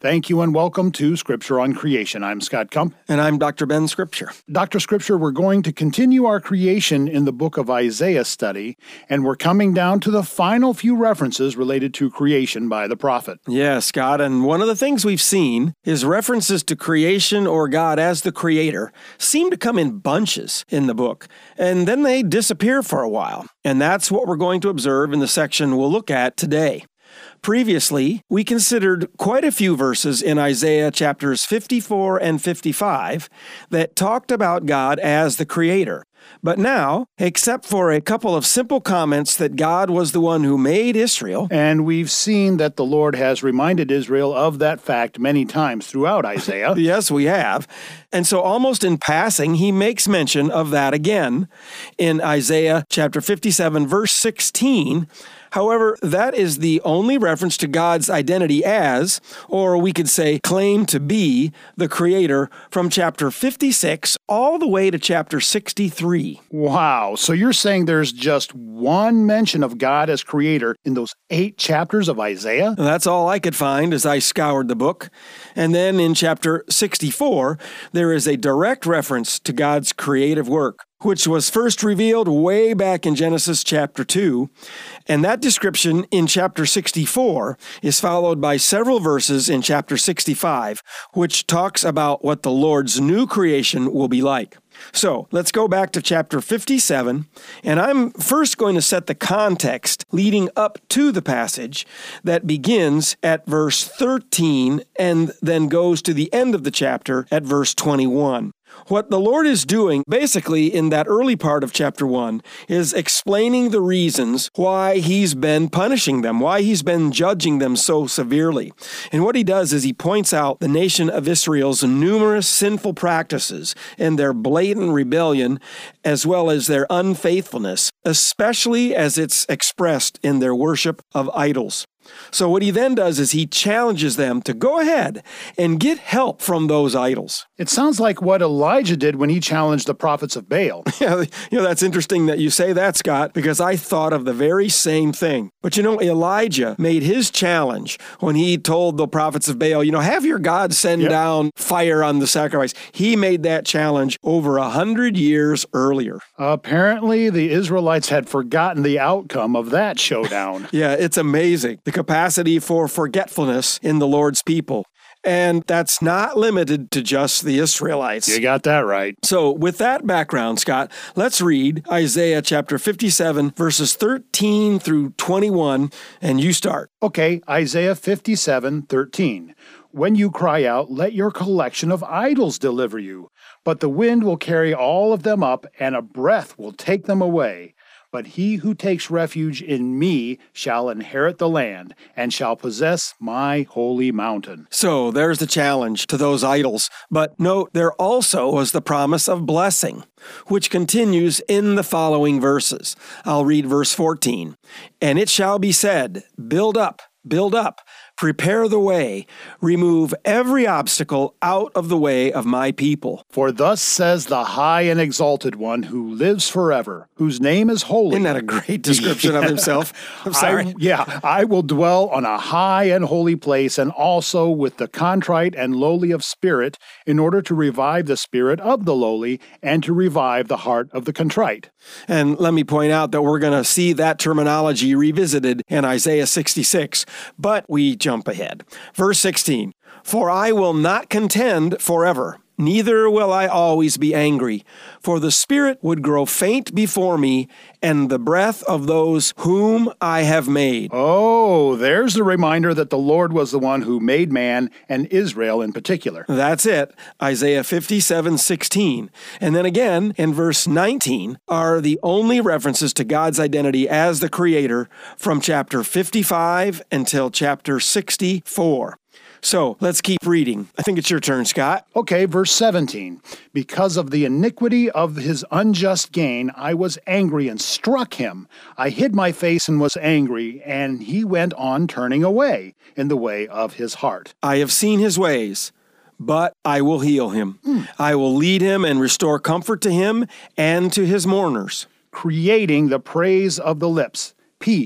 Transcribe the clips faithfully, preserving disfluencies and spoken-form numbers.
Thank you and welcome to Scripture on Creation. I'm Scott Kump. And I'm Doctor Ben Scripture. Doctor Scripture, we're going to continue our creation in the book of Isaiah study, and we're coming down to the final few references related to creation by the prophet. Yeah, Scott, and one of the things we've seen is references to creation or God as the creator seem to come in bunches in the book, and then they disappear for a while. And that's what we're going to observe in the section we'll look at today. Previously, we considered quite a few verses in Isaiah chapters fifty-four and fifty-five that talked about God as the Creator. But now, except for a couple of simple comments that God was the one who made Israel, and we've seen that the Lord has reminded Israel of that fact many times throughout Isaiah. Yes, we have. And so almost in passing, he makes mention of that again in Isaiah chapter fifty-seven, verse sixteen. However, that is the only reference to God's identity as, or we could say claim to be, the Creator from chapter fifty-six all the way to chapter sixty-three. Wow. So you're saying there's just one mention of God as Creator in those eight chapters of Isaiah? That's all I could find as I scoured the book. And then in chapter sixty-four, there is a direct reference to God's creative work, which was first revealed way back in Genesis chapter two. And that description in chapter sixty-four is followed by several verses in chapter sixty-five, which talks about what the Lord's new creation will be like. So let's go back to chapter fifty-seven, and I'm first going to set the context leading up to the passage that begins at verse thirteen and then goes to the end of the chapter at verse twenty-one. What the Lord is doing, basically, in that early part of chapter one, is explaining the reasons why he's been punishing them, why he's been judging them so severely. And what he does is he points out the nation of Israel's numerous sinful practices and their blatant rebellion, as well as their unfaithfulness, especially as it's expressed in their worship of idols. So what he then does is he challenges them to go ahead and get help from those idols. It sounds like what Elijah did when he challenged the prophets of Baal. Yeah, you know, that's interesting that you say that, Scott, because I thought of the very same thing. But you know, Elijah made his challenge when he told the prophets of Baal, you know, have your God send yep. down fire on the sacrifice. He made that challenge over a hundred years earlier. Apparently, the Israelites had forgotten the outcome of that showdown. Yeah, it's amazing. The capacity for forgetfulness in the Lord's people. And that's not limited to just the Israelites. You got that right. So with that background, Scott, let's read Isaiah chapter fifty-seven, verses thirteen through twenty-one, and you start. Okay, Isaiah fifty-seven, thirteen. When you cry out, let your collection of idols deliver you. But the wind will carry all of them up, and a breath will take them away. But he who takes refuge in me shall inherit the land and shall possess my holy mountain. So there's the challenge to those idols. But note, there also was the promise of blessing, which continues in the following verses. I'll read verse fourteen. And it shall be said, build up, build up. Prepare the way, remove every obstacle out of the way of my people. For thus says the high and exalted one who lives forever, whose name is holy. Isn't that a great description yeah. of himself? I'm sorry. I, yeah, I will dwell on a high and holy place, and also with the contrite and lowly of spirit, in order to revive the spirit of the lowly, and to revive the heart of the contrite. And let me point out that we're going to see that terminology revisited in Isaiah sixty-six, but we jump ahead. Verse sixteen, for I will not contend forever, neither will I always be angry, for the spirit would grow faint before me, and the breath of those whom I have made. Oh, there's the reminder that the Lord was the one who made man, and Israel in particular. That's it, Isaiah fifty-seven, sixteen. And then again, in verse nineteen, are the only references to God's identity as the Creator from chapter fifty-five until chapter sixty-four. So let's keep reading. I think it's your turn, Scott. Okay, verse seventeen. Because of the iniquity of his unjust gain, I was angry and struck him. I hid my face and was angry, and he went on turning away in the way of his heart. I have seen his ways, but I will heal him. Mm. I will lead him and restore comfort to him and to his mourners. Creating the praise of the lips, peace,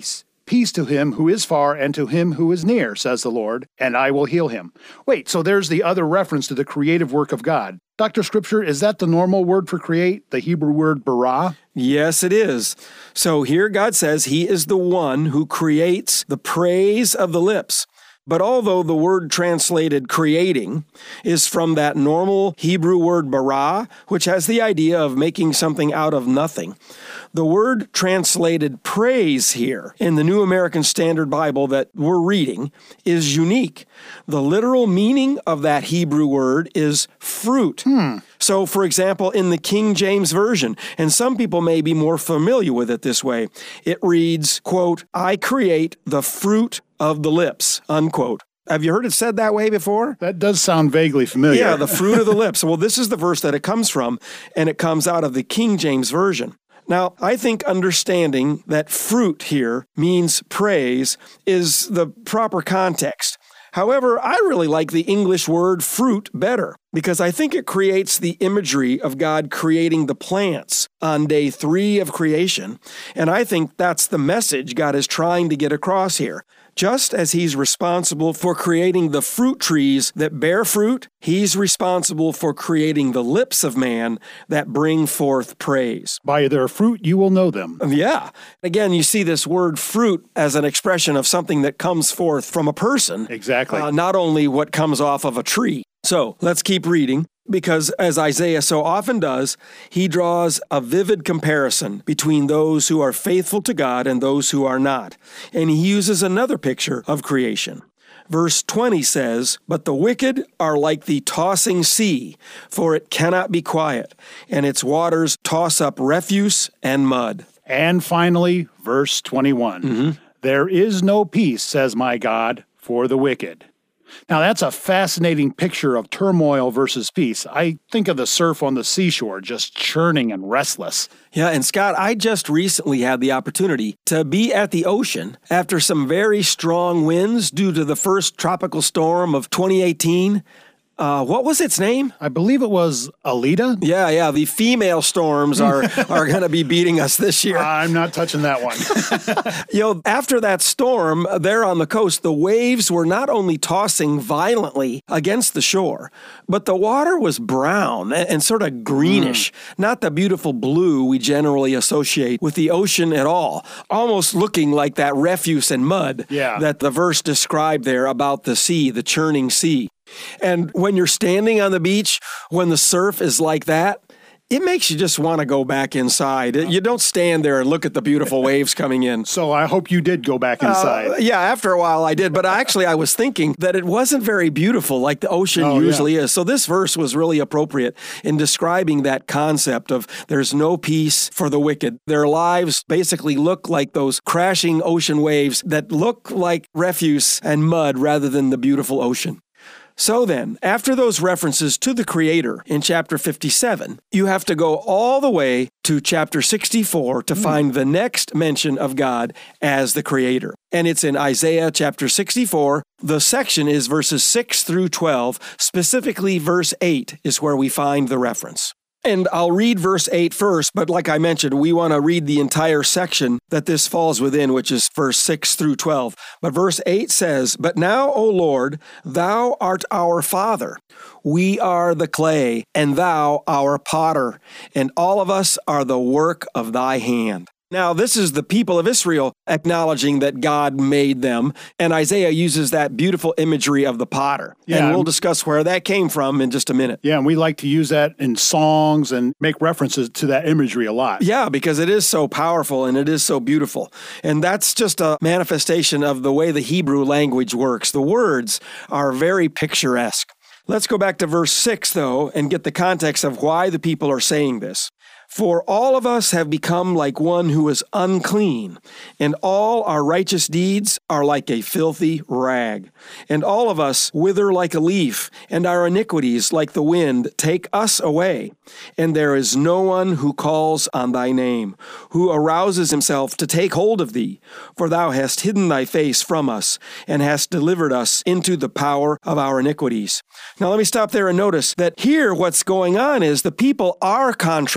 peace to him who is far and to him who is near, says the Lord, and I will heal him. Wait, so there's the other reference to the creative work of God. Doctor Scripture, is that the normal word for create, the Hebrew word bara? Yes, it is. So here God says he is the one who creates the praise of the lips. But although the word translated creating is from that normal Hebrew word bara, which has the idea of making something out of nothing, the word translated praise here in the New American Standard Bible that we're reading is unique. The literal meaning of that Hebrew word is fruit. Hmm. So, for example, in the King James Version, and some people may be more familiar with it this way, it reads, quote, I create the fruit of the lips, unquote. Have you heard it said that way before? That does sound vaguely familiar. Yeah, the fruit of the lips. Well, this is the verse that it comes from, and it comes out of the King James Version. Now, I think understanding that fruit here means praise is the proper context. However, I really like the English word fruit better because I think it creates the imagery of God creating the plants on day three of creation, and I think that's the message God is trying to get across here. Just as he's responsible for creating the fruit trees that bear fruit, he's responsible for creating the lips of man that bring forth praise. By their fruit you will know them. Yeah. Again, you see this word fruit as an expression of something that comes forth from a person. Exactly. Uh, not only what comes off of a tree. So let's keep reading. Because as Isaiah so often does, he draws a vivid comparison between those who are faithful to God and those who are not. And he uses another picture of creation. Verse twenty says, But the wicked are like the tossing sea, for it cannot be quiet, and its waters toss up refuse and mud. And finally, verse twenty-one. Mm-hmm. There is no peace, says my God, for the wicked. Now, that's a fascinating picture of turmoil versus peace. I think of the surf on the seashore, just churning and restless. Yeah, and Scott, I just recently had the opportunity to be at the ocean after some very strong winds due to the first tropical storm of twenty eighteen. Uh, what was its name? I believe it was Alita. Yeah, yeah. The female storms are, are going to be beating us this year. I'm not touching that one. You know, after that storm there on the coast, the waves were not only tossing violently against the shore, but the water was brown and, and sort of greenish, mm. not the beautiful blue we generally associate with the ocean at all, almost looking like that refuse and mud yeah. that the verse described there about the sea, the churning sea. And when you're standing on the beach, when the surf is like that, it makes you just want to go back inside. You don't stand there and look at the beautiful waves coming in. So I hope you did go back inside. Uh, yeah, after a while I did. But actually I was thinking that it wasn't very beautiful like the ocean oh, usually yeah. is. So this verse was really appropriate in describing that concept of there's no peace for the wicked. Their lives basically look like those crashing ocean waves that look like refuse and mud rather than the beautiful ocean. So then, after those references to the Creator in chapter fifty-seven, you have to go all the way to chapter sixty-four to mm. find the next mention of God as the Creator. And it's in Isaiah chapter sixty-four. The section is verses six through twelve. Specifically, verse eight is where we find the reference. And I'll read verse eight first, but like I mentioned, we want to read the entire section that this falls within, which is verse six through twelve. But verse eight says, But now, O Lord, thou art our Father. We are the clay, and thou our potter, and all of us are the work of thy hand. Now, this is the people of Israel acknowledging that God made them, and Isaiah uses that beautiful imagery of the potter. Yeah, and we'll discuss where that came from in just a minute. Yeah, and we like to use that in songs and make references to that imagery a lot. Yeah, because it is so powerful and it is so beautiful. And that's just a manifestation of the way the Hebrew language works. The words are very picturesque. Let's go back to verse six, though, and get the context of why the people are saying this. For all of us have become like one who is unclean, and all our righteous deeds are like a filthy rag. And all of us wither like a leaf, and our iniquities, like the wind, take us away. And there is no one who calls on thy name, who arouses himself to take hold of thee. For thou hast hidden thy face from us, and hast delivered us into the power of our iniquities. Now let me stop there and notice that here what's going on is the people are contrite of spirit.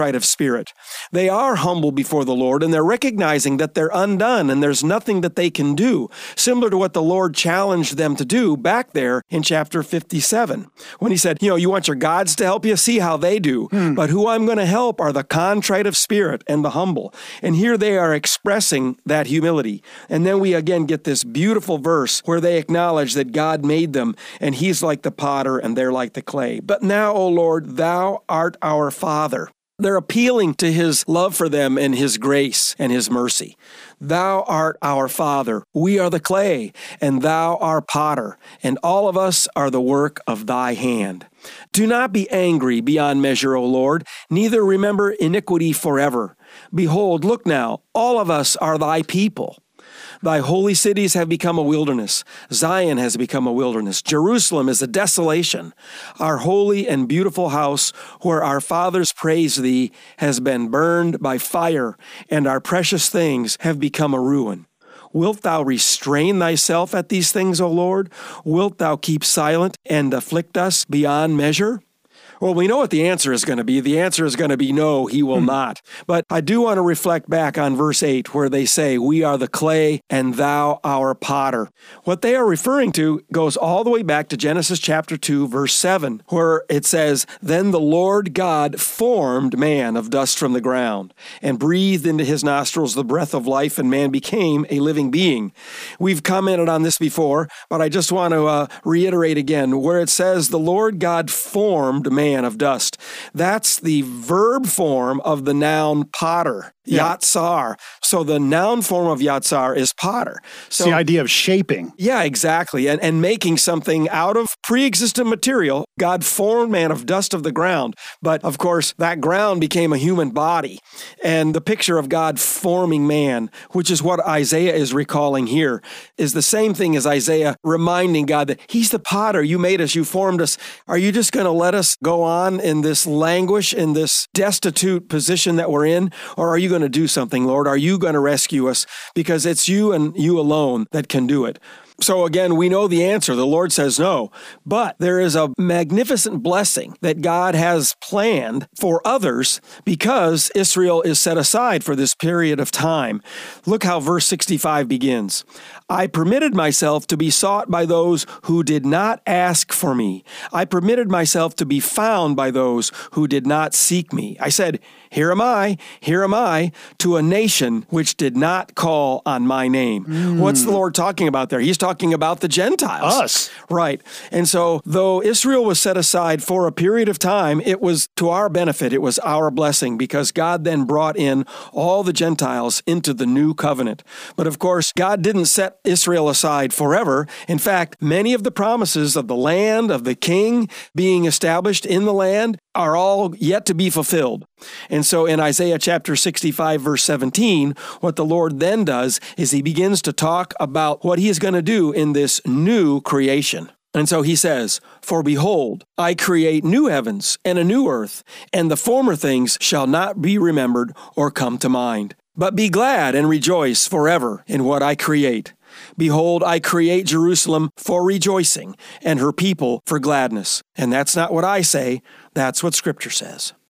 spirit. They are humble before the Lord, and they're recognizing that they're undone and there's nothing that they can do, similar to what the Lord challenged them to do back there in chapter fifty-seven, when he said, you know, you want your gods to help you? See how they do. Hmm. But who I'm going to help are the contrite of spirit and the humble. And here they are expressing that humility. And then we again get this beautiful verse where they acknowledge that God made them, and he's like the potter and they're like the clay. But now, O Lord, thou art our Father. They're appealing to his love for them and his grace and his mercy. Thou art our Father. We are the clay, and thou art potter, and all of us are the work of thy hand. Do not be angry beyond measure, O Lord, neither remember iniquity forever. Behold, look now, all of us are thy people. Thy holy cities have become a wilderness. Zion has become a wilderness. Jerusalem is a desolation. Our holy and beautiful house, where our fathers praise thee, has been burned by fire, and our precious things have become a ruin. Wilt thou restrain thyself at these things, O Lord? Wilt thou keep silent and afflict us beyond measure? Well, we know what the answer is going to be. The answer is going to be no, he will hmm. not. But I do want to reflect back on verse eight, where they say, we are the clay and thou our potter. What they are referring to goes all the way back to Genesis chapter two, verse seven, where it says, then the Lord God formed man of dust from the ground and breathed into his nostrils the breath of life, and man became a living being. We've commented on this before, but I just want to uh, reiterate again, where it says the Lord God formed man of dust. That's the verb form of the noun potter, yeah. Yatsar. So the noun form of Yatsar is potter. So it's the idea of shaping. Yeah, exactly. And, and making something out of pre-existent material. God formed man of dust of the ground. But of course, that ground became a human body. And the picture of God forming man, which is what Isaiah is recalling here, is the same thing as Isaiah reminding God that he's the potter. You made us. You formed us. Are you just going to let us go on in this languish, in this destitute position that we're in? Or are you going to do something, Lord? Are you going to rescue us? Because it's you and you alone that can do it. So again, we know the answer. The Lord says no. But there is a magnificent blessing that God has planned for others because Israel is set aside for this period of time. Look how verse sixty-five begins. I permitted myself to be sought by those who did not ask for me. I permitted myself to be found by those who did not seek me. I said, here am I, here am I, to a nation which did not call on my name. Mm. What's the Lord talking about there? He's talking about the Gentiles. Us. Right. And so though Israel was set aside for a period of time, it was to our benefit. It was our blessing because God then brought in all the Gentiles into the new covenant. But of course, God didn't set Israel aside forever. In fact, many of the promises of the land, of the king being established in the land, are all yet to be fulfilled. And so in Isaiah chapter sixty-five, verse seventeen, what the Lord then does is he begins to talk about what he is going to do in this new creation. And so he says, for behold, I create new heavens and a new earth, and the former things shall not be remembered or come to mind. But be glad and rejoice forever in what I create. Behold, I create Jerusalem for rejoicing, and her people for gladness. And that's not what I say, that's what Scripture says.